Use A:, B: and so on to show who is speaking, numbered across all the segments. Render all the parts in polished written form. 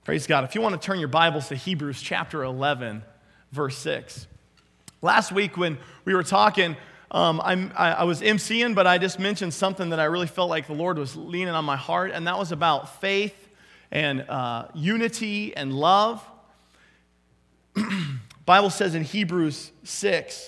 A: Praise God. If you want to turn your Bibles to Hebrews chapter 11, verse 6. Last week when we were talking, I was emceeing, but I just mentioned something that I really felt like the Lord was leaning on my heart, and that was about faith and unity and love. Bible says in Hebrews 6,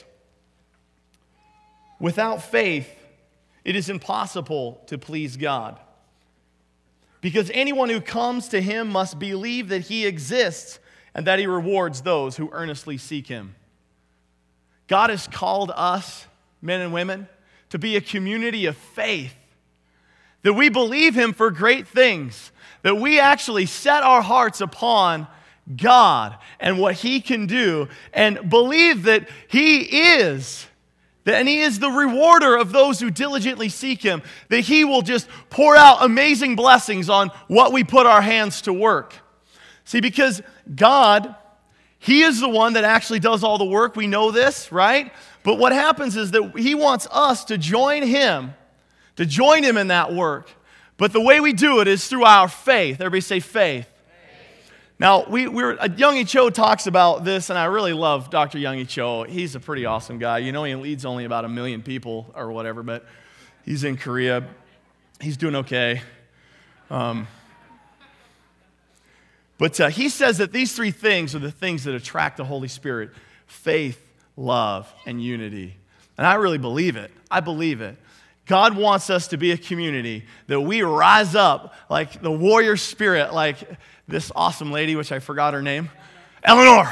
A: without faith, it is impossible to please God. Because anyone who comes to him must believe that he exists and that he rewards those who earnestly seek him. God has called us, men and women, to be a community of faith. That we believe him for great things. That we actually set our hearts upon God and what he can do and believe that he is. And he is the rewarder of those who diligently seek him. That he will just pour out amazing blessings on what we put our hands to work. See, because God, he is the one that actually does all the work. We know this, right? But what happens is that he wants us to join him in that work. But the way we do it is through our faith. Everybody say faith. Now, Young Cho talks about this, and I really love Dr. Young Cho. He's a pretty awesome guy. You know, he leads only about 1 million people or whatever, but he's in Korea. He's doing okay. But he says that these three things are the things that attract the Holy Spirit: faith, love, and unity. And I really believe it. I believe it. God wants us to be a community that we rise up like the warrior spirit, like this awesome lady, which I forgot her name, Eleanor,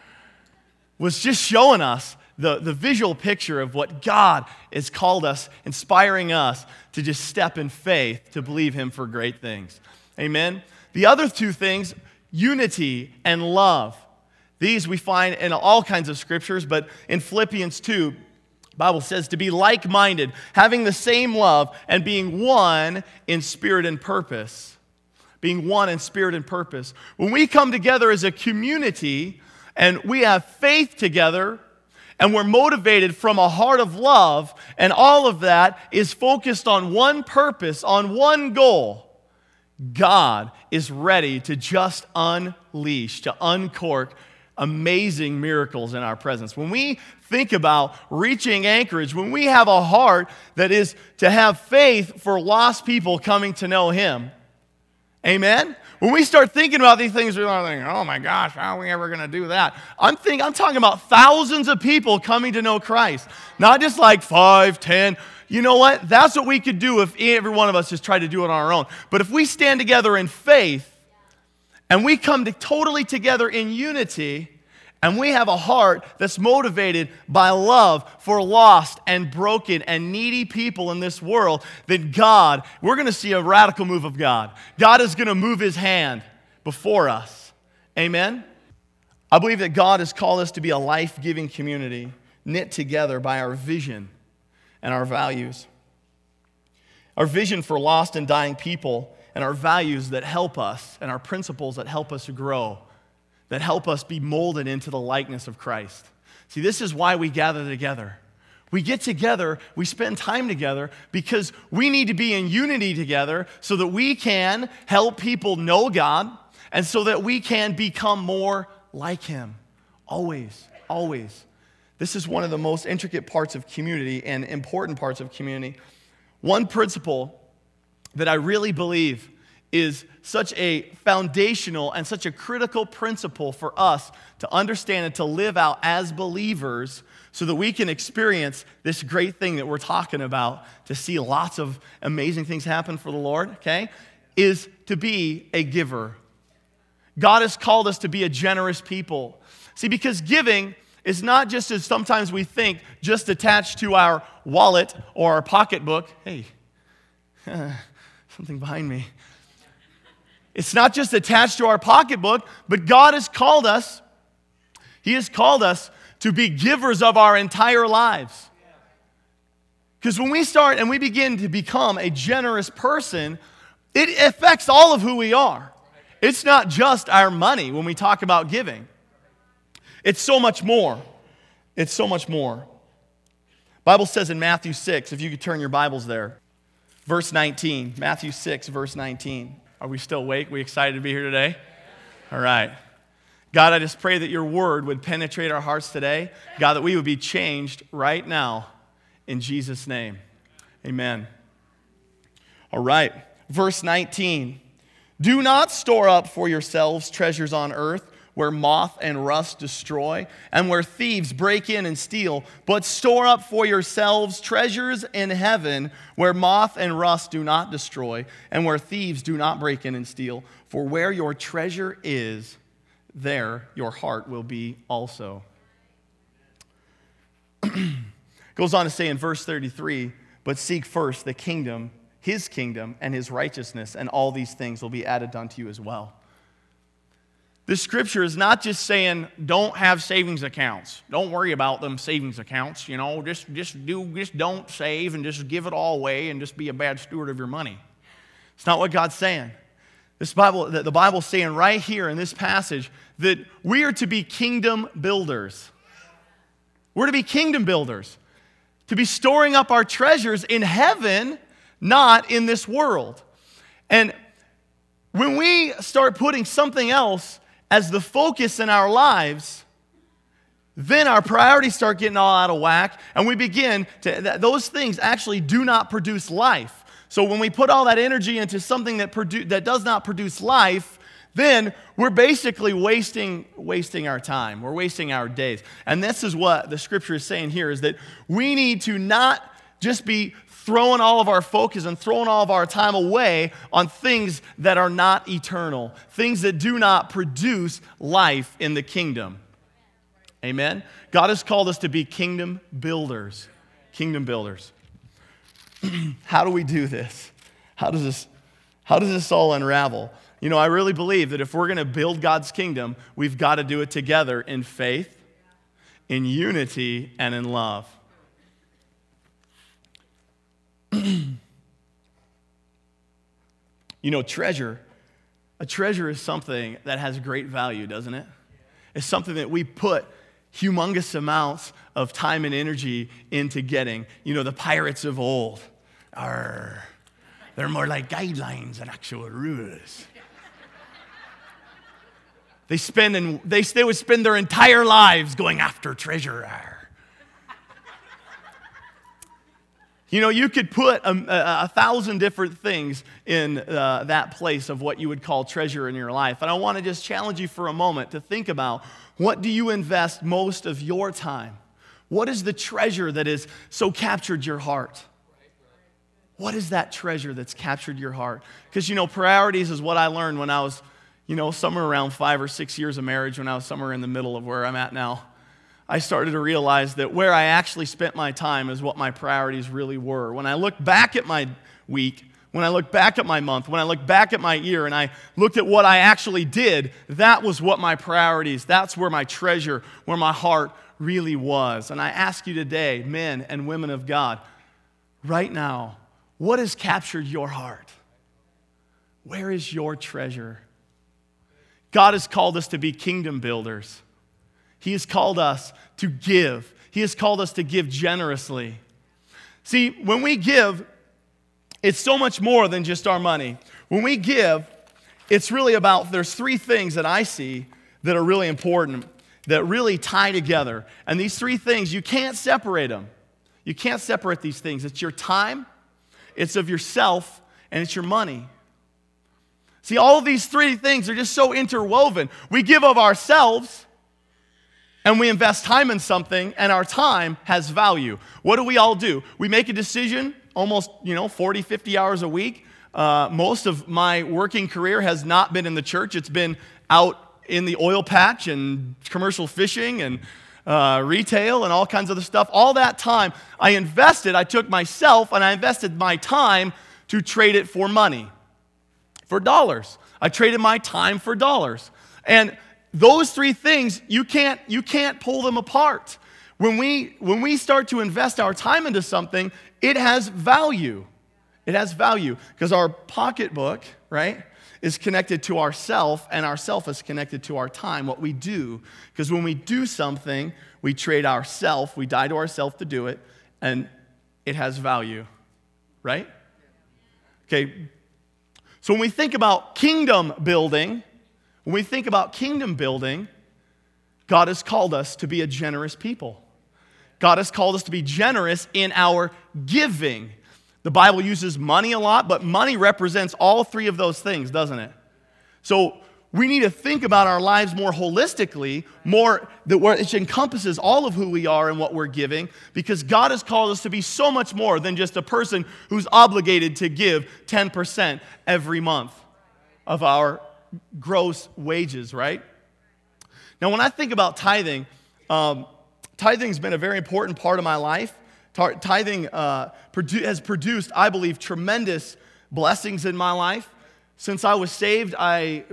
A: was just showing us the visual picture of what God has called us, inspiring us to just step in faith to believe him for great things. Amen? The other two things, unity and love. These we find in all kinds of scriptures, but in Philippians 2, the Bible says to be like-minded, having the same love, and being one in spirit and purpose. Being one in spirit and purpose. When we come together as a community and we have faith together and we're motivated from a heart of love, and all of that is focused on one purpose, on one goal, God is ready to just unleash, to uncork amazing miracles in our presence. When we think about reaching Anchorage, when we have a heart that is to have faith for lost people coming to know him, amen? When we start thinking about these things, we're like, oh my gosh, how are we ever going to do that? I'm talking about thousands of people coming to know Christ. Not just like 5, 10. You know what? That's what we could do if every one of us just tried to do it on our own. But if we stand together in faith, and we come totally together in unity, and we have a heart that's motivated by love for lost and broken and needy people in this world, then God, we're going to see a radical move of God. God is going to move his hand before us. Amen? I believe that God has called us to be a life-giving community, knit together by our vision and our values. Our vision for lost and dying people, and our values that help us, and our principles that help us grow, that help us be molded into the likeness of Christ. See, this is why we gather together. We get together, we spend time together because we need to be in unity together so that we can help people know God and so that we can become more like him. Always, always. This is one of the most intricate parts of community and important parts of community. One principle that I really believe is such a foundational and such a critical principle for us to understand and to live out as believers so that we can experience this great thing that we're talking about, to see lots of amazing things happen for the Lord, okay, is to be a giver. God has called us to be a generous people. See, because giving is not just, as sometimes we think, just attached to our wallet or our pocketbook. Hey, something behind me. It's not just attached to our pocketbook, but God has called us, he has called us to be givers of our entire lives. Because when we start and we begin to become a generous person, it affects all of who we are. It's not just our money when we talk about giving. It's so much more. It's so much more. Bible says in Matthew 6, if you could turn your Bibles there, verse 19. Matthew 6, verse 19. Are we still awake? We excited to be here today? All right. God, I just pray that your word would penetrate our hearts today. God, that we would be changed right now in Jesus' name. Amen. All right. Verse 19. Do not store up for yourselves treasures on earth where moth and rust destroy and where thieves break in and steal, but store up for yourselves treasures in heaven where moth and rust do not destroy and where thieves do not break in and steal. For where your treasure is, there your heart will be also. Goes on to say in verse 33, but seek first the kingdom, his kingdom and his righteousness, and all these things will be added unto you as well. This scripture is not just saying don't have savings accounts. Don't worry about them savings accounts. You know, just don't save and just give it all away and just be a bad steward of your money. It's not what God's saying. The Bible's saying right here in this passage that we are to be kingdom builders. We're to be kingdom builders. To be storing up our treasures in heaven, not in this world. And when we start putting something else as the focus in our lives, then our priorities start getting all out of whack, and we begin to, those things actually do not produce life. So when we put all that energy into something that does not produce life, then we're basically wasting our time. We're wasting our days. And this is what the scripture is saying here, is that we need to not just be throwing all of our focus and throwing all of our time away on things that are not eternal, things that do not produce life in the kingdom. Amen? God has called us to be kingdom builders. Kingdom builders. How do we do this? How does this all unravel? You know, I really believe that if we're going to build God's kingdom, we've got to do it together in faith, in unity, and in love. You know, a treasure is something that has great value, doesn't it? It's something that we put humongous amounts of time and energy into getting. You know, the pirates of old they're more like guidelines than actual rules. They would spend their entire lives going after treasure. You know, you could put a 1,000 different things in that place of what you would call treasure in your life. And I want to just challenge you for a moment to think about, what do you invest most of your time? What is the treasure that has so captured your heart? What is that treasure that's captured your heart? Because, you know, priorities is what I learned when I was, you know, somewhere around 5 or 6 years of marriage, when I was somewhere in the middle of where I'm at now. I started to realize that where I actually spent my time is what my priorities really were. When I look back at my week, when I look back at my month, when I look back at my year, and I looked at what I actually did, that was what my priorities, that's where my treasure, where my heart really was. And I ask you today, men and women of God, right now, what has captured your heart? Where is your treasure? God has called us to be kingdom builders. He has called us to give. He has called us to give generously. See, when we give, it's so much more than just our money. When we give, it's really about, there's 3 things that I see that are really important, that really tie together. And these 3 things, you can't separate them. You can't separate these things. It's your time, it's of yourself, and it's your money. See, all of these 3 things are just so interwoven. We give of ourselves, and we invest time in something, and our time has value. What do we all do? We make a decision almost, 40, 50 hours a week. Most of my working career has not been in the church. It's been out in the oil patch and commercial fishing and retail and all kinds of other stuff. All that time I took myself and I invested my time to trade it for money, for dollars. I traded my time for dollars. And those 3 things, you can't pull them apart. When we start to invest our time into something, it has value. It has value because our pocketbook, right, is connected to ourself, and ourself is connected to our time, what we do. Because when we do something, we trade ourself, we die to ourself to do it, and it has value, right? Okay, so when we think about kingdom building, When we think about kingdom building, God has called us to be a generous people. God has called us to be generous in our giving. The Bible uses money a lot, but money represents all three of those things, doesn't it? So we need to think about our lives more holistically, more that it encompasses all of who we are and what we're giving, because God has called us to be so much more than just a person who's obligated to give 10% every month of our gross wages, right? Now, when I think about tithing, tithing has been a very important part of my life. Tithing has produced, I believe, tremendous blessings in my life. Since I was saved, I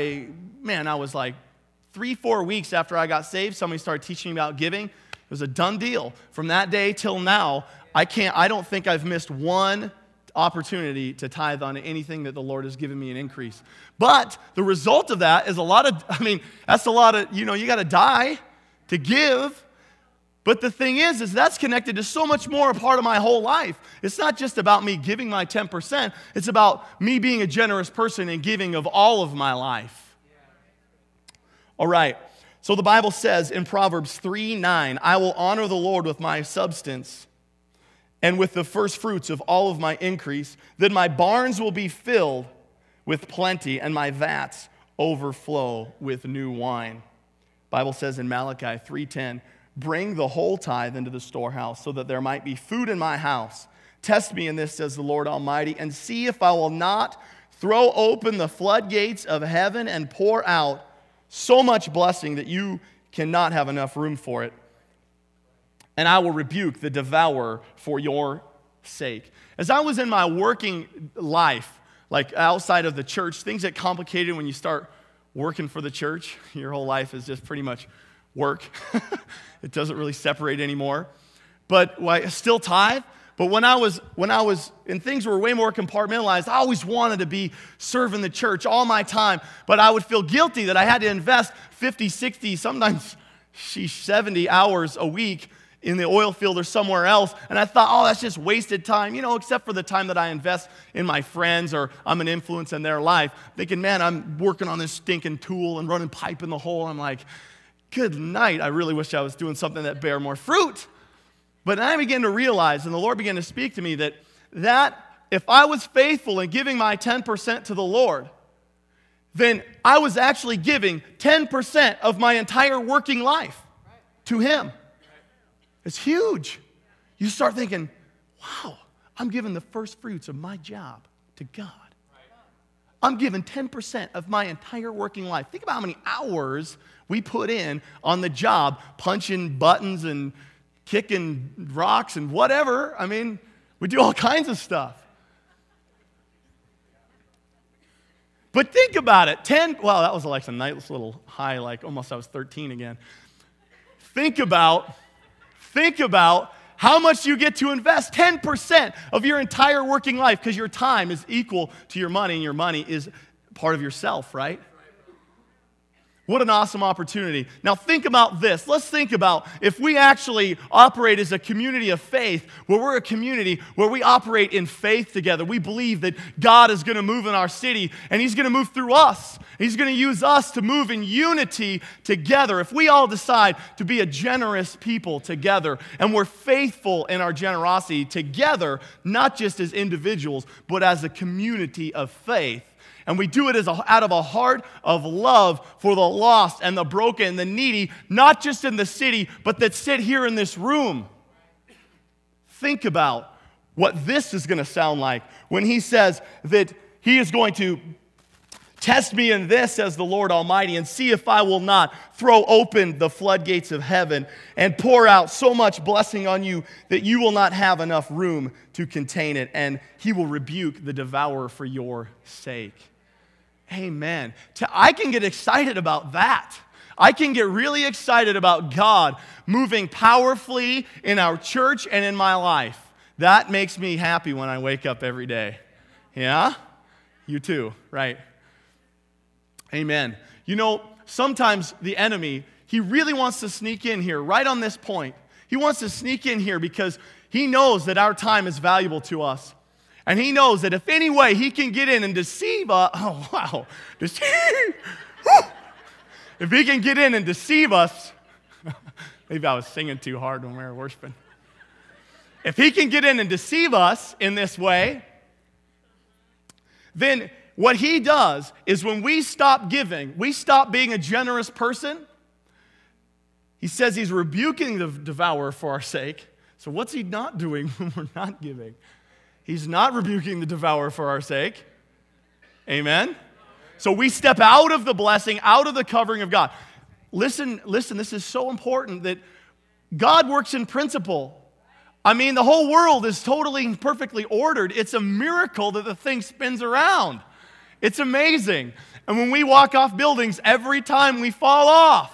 A: was like 3-4 weeks after I got saved, somebody started teaching me about giving. It was a done deal. From that day till now, I don't think I've missed one opportunity to tithe on anything that the Lord has given me an increase. But the result of that is that's a lot of, you got to die to give. But the thing is that's connected to so much more a part of my whole life. It's not just about me giving my 10%. It's about me being a generous person and giving of all of my life. All right. So the Bible says in Proverbs 3:9, I will honor the Lord with my substance and with the first fruits of all of my increase. Then my barns will be filled with plenty and my vats overflow with new wine. The Bible says in Malachi 3:10, bring the whole tithe into the storehouse so that there might be food in my house. Test me in this, says the Lord Almighty, and see if I will not throw open the floodgates of heaven and pour out so much blessing that you cannot have enough room for it. And I will rebuke the devourer for your sake. As I was in my working life, like outside of the church, things get complicated when you start working for the church. Your whole life is just pretty much work. It doesn't really separate anymore. But I still tithe. But when I was, and things were way more compartmentalized, I always wanted to be serving the church all my time. But I would feel guilty that I had to invest 50, 60, sometimes 70 hours a week in the oil field or somewhere else. And I thought, that's just wasted time, except for the time that I invest in my friends or I'm an influence in their life. Thinking, man, I'm working on this stinking tool and running pipe in the hole. I'm like, good night. I really wish I was doing something that bear more fruit. But then I began to realize, and the Lord began to speak to me, that if I was faithful in giving my 10% to the Lord, then I was actually giving 10% of my entire working life to Him. It's huge. You start thinking, wow, I'm giving the first fruits of my job to God. I'm giving 10% of my entire working life. Think about how many hours we put in on the job, punching buttons and kicking rocks and whatever. We do all kinds of stuff. But think about it. That was like a nice little high, like almost I was 13 again. Think about how much you get to invest. 10% of your entire working life, because your time is equal to your money, and your money is part of yourself, right? What an awesome opportunity. Now think about this. Let's think about if we actually operate as a community of faith, where we're a community where we operate in faith together. We believe that God is going to move in our city, and He's going to move through us. He's going to use us to move in unity together. If we all decide to be a generous people together, and we're faithful in our generosity together, not just as individuals, but as a community of faith, and we do it out of a heart of love for the lost and the broken and the needy, not just in the city, but that sit here in this room. Think about what this is going to sound like when He says that He is going to test me in this, says the Lord Almighty, and see if I will not throw open the floodgates of heaven and pour out so much blessing on you that you will not have enough room to contain it, and He will rebuke the devourer for your sake. Amen. I can get excited about that. I can get really excited about God moving powerfully in our church and in my life. That makes me happy when I wake up every day. You too, right? Amen. Sometimes the enemy, he really wants to sneak in here right on this point. He wants to sneak in here because he knows that our time is valuable to us. And he knows that if any way he can get in and deceive us, If he can get in and deceive us, maybe I was singing too hard when we were worshiping. If he can get in and deceive us in this way, then what he does is when we stop giving, we stop being a generous person. He says he's rebuking the devourer for our sake. So what's he not doing when we're not giving? He's not rebuking the devourer for our sake. Amen? So we step out of the blessing, out of the covering of God. Listen, this is so important that God works in principle. I mean, the whole world is totally and perfectly ordered. It's a miracle that the thing spins around. It's amazing. And when we walk off buildings, every time we fall off,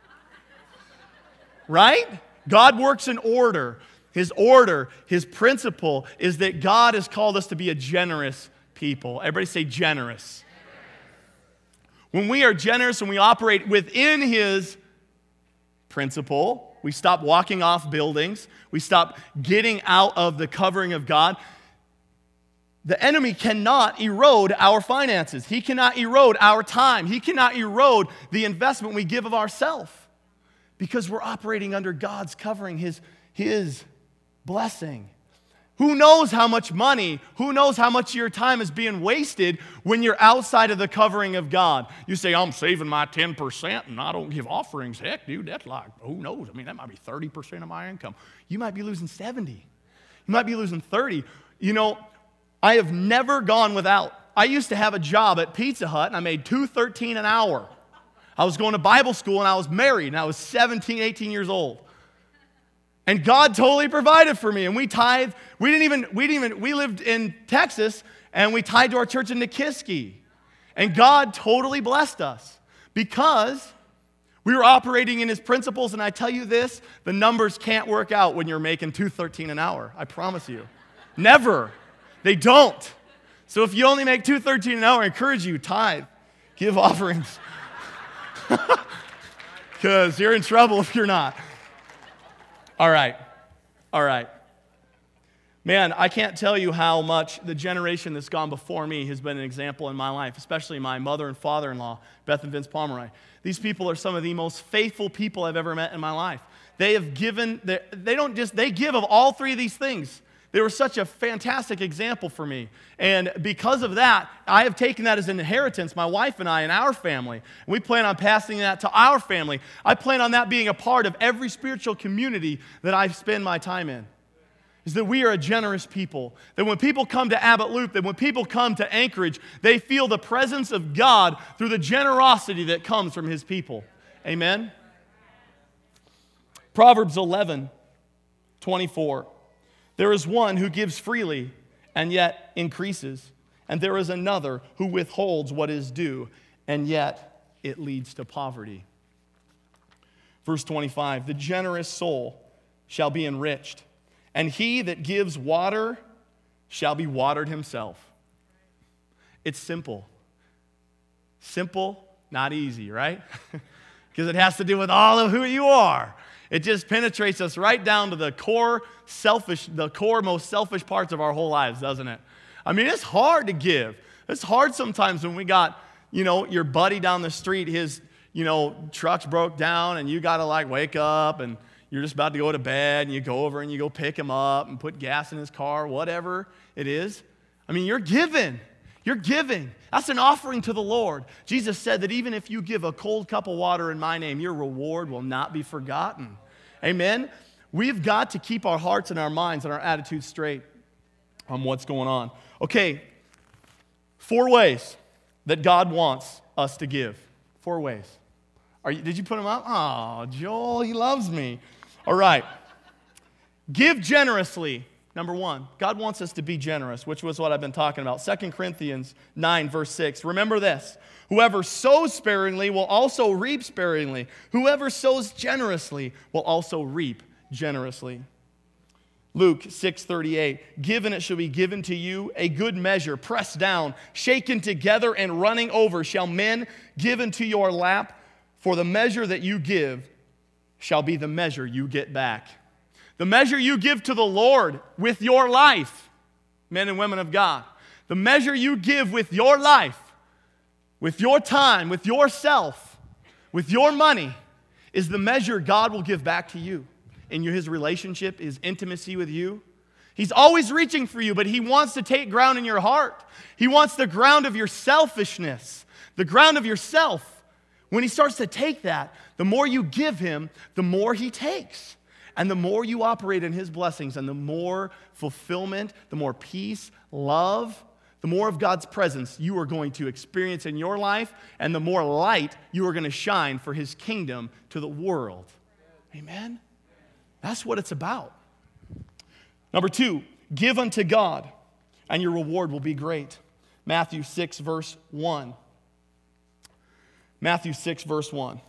A: right? God works in order. His principle is that God has called us to be a generous people. Everybody say generous. When we are generous and we operate within his principle, we stop walking off buildings, we stop getting out of the covering of God. The enemy cannot erode our finances. He cannot erode our time. He cannot erode the investment we give of ourselves because we're operating under God's covering, his blessing. Who knows how much money, who knows how much of your time is being wasted when you're outside of the covering of God? You say, I'm saving my 10% and I don't give offerings. Heck, dude, that's like, who knows? I mean, that might be 30% of my income. You might be losing 70. You might be losing 30. You know, I have never gone without. I used to have a job at Pizza Hut and I made $2.13 an hour. I was going to Bible school and I was married and I was 17, 18 years old. And God totally provided for me. And we tithed. We lived in Texas, and we tithed to our church in Nikiski. And God totally blessed us because we were operating in his principles. And I tell you this, the numbers can't work out when you're making $2.13 an hour. I promise you. Never. They don't. So if you only make $2.13 an hour, I encourage you, tithe. Give offerings. Because you're in trouble if you're not. All right. Man, I can't tell you how much the generation that's gone before me has been an example in my life, especially my mother and father-in-law, Beth and Vince Pomeroy. These people are some of the most faithful people I've ever met in my life. They have given, they give of all three of these things. They were such a fantastic example for me. And because of that, I have taken that as an inheritance, my wife and I and our family. And we plan on passing that to our family. I plan on that being a part of every spiritual community that I spend my time in. Is that we are a generous people. That when people come to Abbott Loop, that when people come to Anchorage, they feel the presence of God through the generosity that comes from his people. Amen? Proverbs 11:24. There is one who gives freely and yet increases, and there is another who withholds what is due, and yet it leads to poverty. Verse 25, the generous soul shall be enriched, and he that gives water shall be watered himself. It's simple. Simple, not easy, right? Because it has to do with all of who you are. It just penetrates us right down to the core most selfish parts of our whole lives, doesn't it? I mean, it's hard to give. It's hard sometimes when we got, your buddy down the street, his, truck's broke down and you got to wake up and you're just about to go to bed and you go over and you go pick him up and put gas in his car, whatever it is. I mean, you're giving. You're giving. That's an offering to the Lord. Jesus said that even if you give a cold cup of water in my name, your reward will not be forgotten. Amen? We've got to keep our hearts and our minds and our attitudes straight on what's going on. Okay, 4 ways that God wants us to give. 4 ways. Did you put them up? Oh, Joel, he loves me. All right. Give generously. Number 1, God wants us to be generous, which was what I've been talking about. 2 Corinthians 9, verse 6. Remember this. Whoever sows sparingly will also reap sparingly. Whoever sows generously will also reap generously. Luke 6:38. Given it shall be given to you, a good measure, pressed down, shaken together, and running over, shall men give into your lap. For the measure that you give shall be the measure you get back. The measure you give to the Lord with your life, men and women of God, the measure you give with your life with your time, with yourself, with your money, is the measure God will give back to you in his relationship, his intimacy with you. He's always reaching for you, but he wants to take ground in your heart. He wants the ground of your selfishness, the ground of yourself. When he starts to take that, the more you give him, the more he takes. And the more you operate in his blessings, and the more fulfillment, the more peace, love, the more of God's presence you are going to experience in your life, and the more light you are going to shine for his kingdom to the world. Amen? That's what it's about. Number 2, give unto God, and your reward will be great. Matthew 6, verse 1. Matthew 6, verse 1.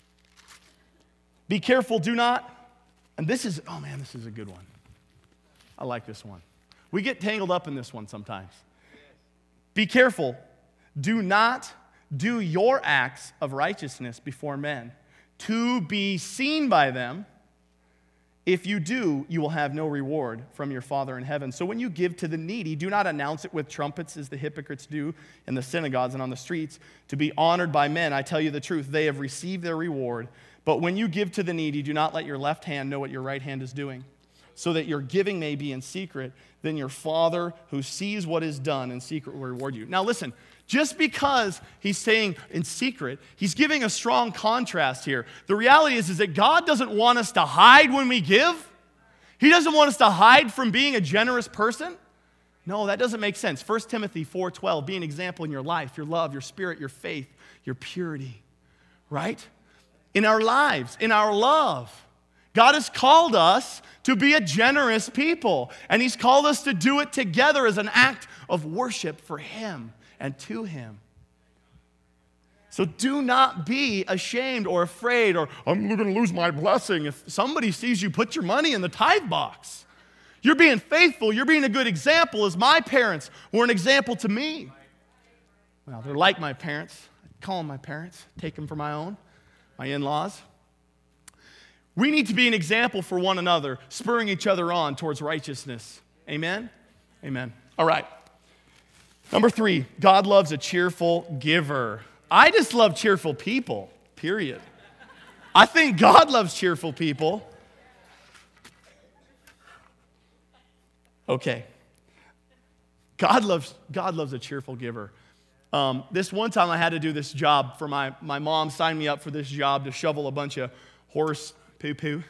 A: Be careful, do not, and this is a good one. I like this one. We get tangled up in this one sometimes. Be careful, do not do your acts of righteousness before men, to be seen by them. If you do, you will have no reward from your Father in heaven. So when you give to the needy, do not announce it with trumpets as the hypocrites do in the synagogues and on the streets, to be honored by men. I tell you the truth, they have received their reward. But when you give to the needy, do not let your left hand know what your right hand is doing, so that your giving may be in secret. Then your Father who sees what is done in secret will reward you. Now listen, just because he's saying in secret, he's giving a strong contrast here. The reality is that God doesn't want us to hide when we give. He doesn't want us to hide from being a generous person. No, that doesn't make sense. 1 Timothy 4:12, be an example in your life, your love, your spirit, your faith, your purity, right? In our lives, in our love. God has called us to be a generous people, and he's called us to do it together as an act of worship for him and to him. So do not be ashamed or afraid or I'm going to lose my blessing if somebody sees you put your money in the tithe box. You're being faithful. You're being a good example, as my parents were an example to me. Well, they're like my parents. I call them my parents, take them for my own, my in-laws. We need to be an example for one another, spurring each other on towards righteousness. Amen? Amen. All right. Number 3, God loves a cheerful giver. I just love cheerful people, period. I think God loves cheerful people. Okay. God loves a cheerful giver. This one time I had to do this job for my mom signed me up for this job to shovel a bunch of horse poo-poo.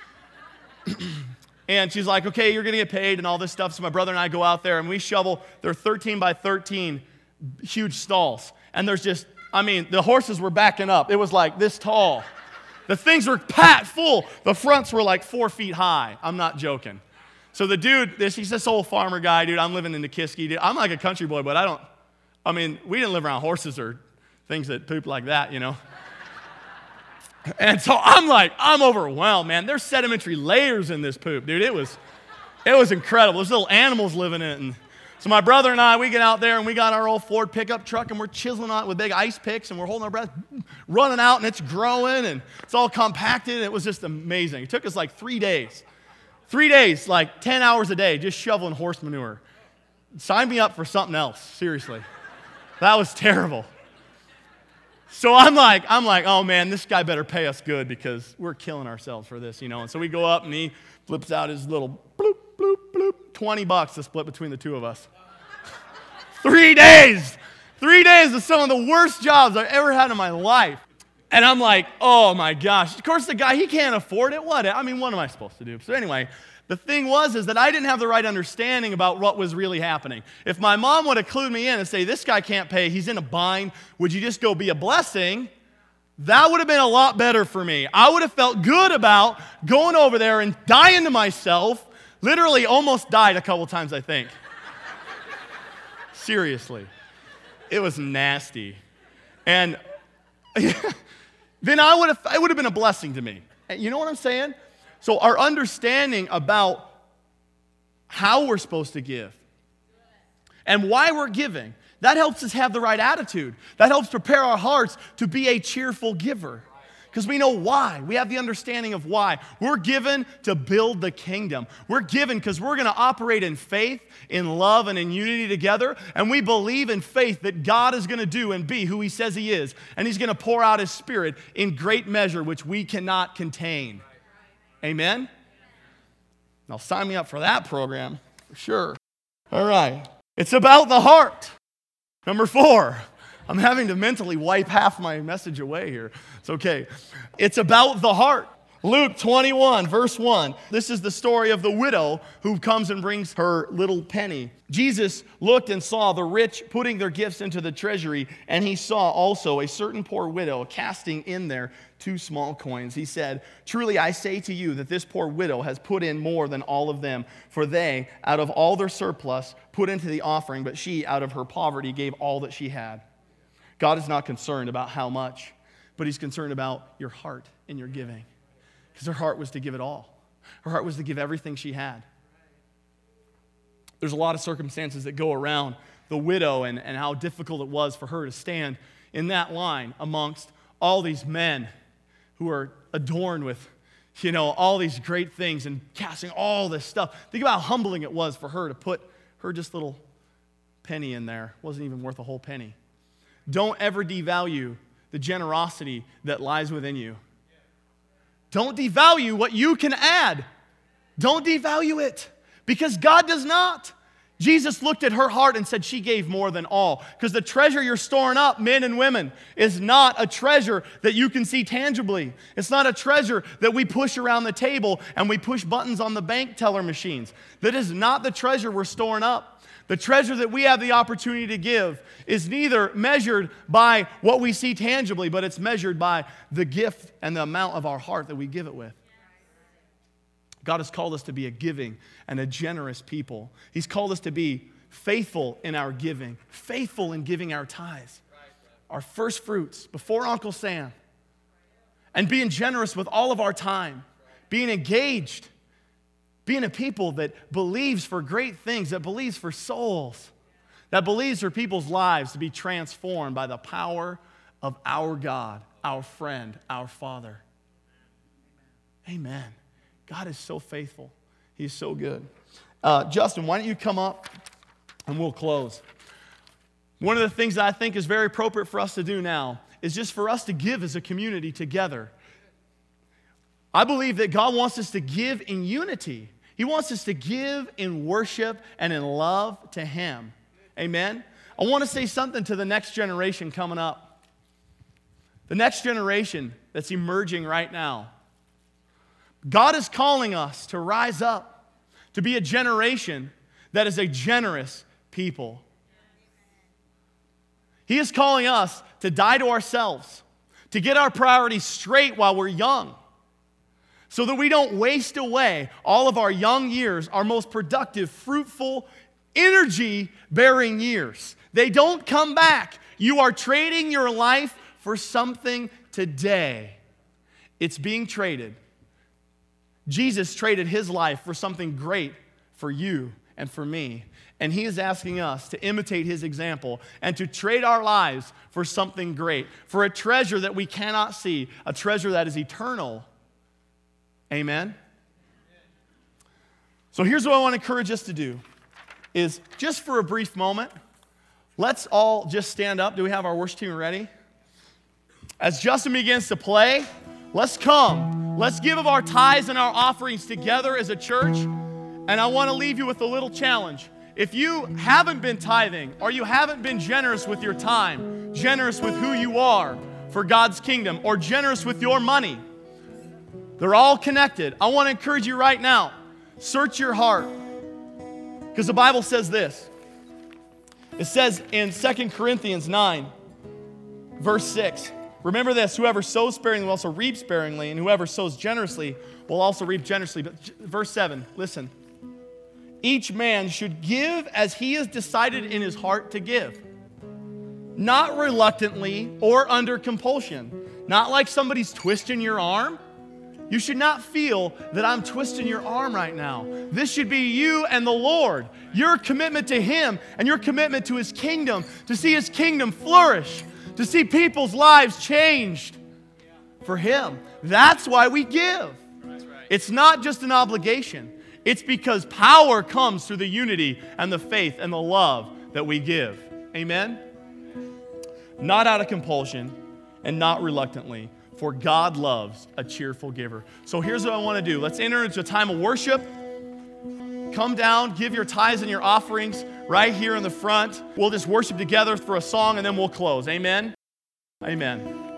A: And she's like, okay, you're going to get paid and all this stuff. So my brother and I go out there and we shovel. They're 13 by 13 huge stalls. And there's the horses were backing up. It was like this tall. The things were packed full. The fronts were like 4 feet high. I'm not joking. So the dude, he's this old farmer guy, dude. I'm living in Nikiski, dude. I'm like a country boy, but we didn't live around horses or things that poop like that, you know. And so I'm overwhelmed, man. There's sedimentary layers in this poop, dude. It was incredible. There's little animals living in it. And so my brother and I, we get out there and we got our old Ford pickup truck and we're chiseling on it with big ice picks and we're holding our breath, running out, and it's growing and it's all compacted. It was just amazing. It took us like 3 days. 3 days, like 10 hours a day, just shoveling horse manure. Sign me up for something else, seriously. That was terrible. So I'm like, oh man, this guy better pay us good because we're killing ourselves for this, you know. And so we go up and he flips out his little bloop, bloop, bloop, $20 to split between the two of us. 3 days. 3 days of some of the worst jobs I've ever had in my life. And I'm like, oh my gosh. Of course, the guy, he can't afford it. What am I supposed to do? So anyway, the thing is that I didn't have the right understanding about what was really happening. If my mom would have clued me in and say, this guy can't pay, he's in a bind, would you just go be a blessing? That would have been a lot better for me. I would have felt good about going over there and dying to myself. Literally almost died a couple times, I think. Seriously. It was nasty. And then it would have been a blessing to me. You know what I'm saying? So our understanding about how we're supposed to give and why we're giving, that helps us have the right attitude. That helps prepare our hearts to be a cheerful giver. Because we know why. We have the understanding of why. We're given to build the kingdom. We're given because we're going to operate in faith, in love, and in unity together. And we believe in faith that God is going to do and be who He says He is. And He's going to pour out His Spirit in great measure, which we cannot contain. Amen? Now sign me up for that program, for sure. All right. It's about the heart. Number 4. I'm having to mentally wipe half my message away here. It's okay. It's about the heart. Luke 21, verse 1. This is the story of the widow who comes and brings her little penny. Jesus looked and saw the rich putting their gifts into the treasury, and He saw also a certain poor widow casting in there 2 small coins. He said, "Truly I say to you that this poor widow has put in more than all of them, for they, out of all their surplus, put into the offering, but she, out of her poverty, gave all that she had." God is not concerned about how much, but He's concerned about your heart and your giving. Because her heart was to give it all. Her heart was to give everything she had. There's a lot of circumstances that go around the widow and how difficult it was for her to stand in that line amongst all these men who are adorned with, all these great things and casting all this stuff. Think about how humbling it was for her to put her just little penny in there. It wasn't even worth a whole penny. Don't ever devalue the generosity that lies within you. Don't devalue what you can add. Don't devalue it, because God does not. Jesus looked at her heart and said she gave more than all. Because the treasure you're storing up, men and women, is not a treasure that you can see tangibly. It's not a treasure that we push around the table and we push buttons on the bank teller machines. That is not the treasure we're storing up. The treasure that we have the opportunity to give is neither measured by what we see tangibly, but it's measured by the gift and the amount of our heart that we give it with. God has called us to be a giving and a generous people. He's called us to be faithful in our giving, faithful in giving our tithes, our first fruits before Uncle Sam, and being generous with all of our time, being engaged, being a people that believes for great things, that believes for souls, that believes for people's lives to be transformed by the power of our God, our friend, our Father. Amen. God is so faithful. He's so good. Justin, why don't you come up and we'll close. One of the things that I think is very appropriate for us to do now is just for us to give as a community together. I believe that God wants us to give in unity. He wants us to give in worship and in love to Him. Amen? I want to say something to the next generation coming up. The next generation that's emerging right now. God is calling us to rise up, to be a generation that is a generous people. He is calling us to die to ourselves, to get our priorities straight while we're young, so that we don't waste away all of our young years, our most productive, fruitful, energy-bearing years. They don't come back. You are trading your life for something today. It's being traded. Jesus traded His life for something great for you and for me. And He is asking us to imitate His example and to trade our lives for something great, for a treasure that we cannot see, a treasure that is eternal. Amen? So here's what I want to encourage us to do, is just for a brief moment, let's all just stand up. Do we have our worship team ready? As Justin begins to play, let's come. Let's give of our tithes and our offerings together as a church. And I want to leave you with a little challenge. If you haven't been tithing or you haven't been generous with your time, generous with who you are for God's kingdom, or generous with your money, they're all connected. I want to encourage you right now, search your heart. Because the Bible says this. It says in 2 Corinthians 9, verse 6, remember this, whoever sows sparingly will also reap sparingly, and whoever sows generously will also reap generously. But verse 7, listen. Each man should give as he has decided in his heart to give, not reluctantly or under compulsion, not like somebody's twisting your arm. You should not feel that I'm twisting your arm right now. This should be you and the Lord, your commitment to Him and your commitment to His kingdom, to see His kingdom flourish, to see people's lives changed For Him. That's why we give. It's not just an obligation. It's because power comes through the unity and the faith and the love that we give. Amen? Not out of compulsion and not reluctantly, for God loves a cheerful giver. So here's what I want to do. Let's enter into a time of worship. Come down, give your tithes and your offerings right here in the front. We'll just worship together for a song and then we'll close. Amen? Amen.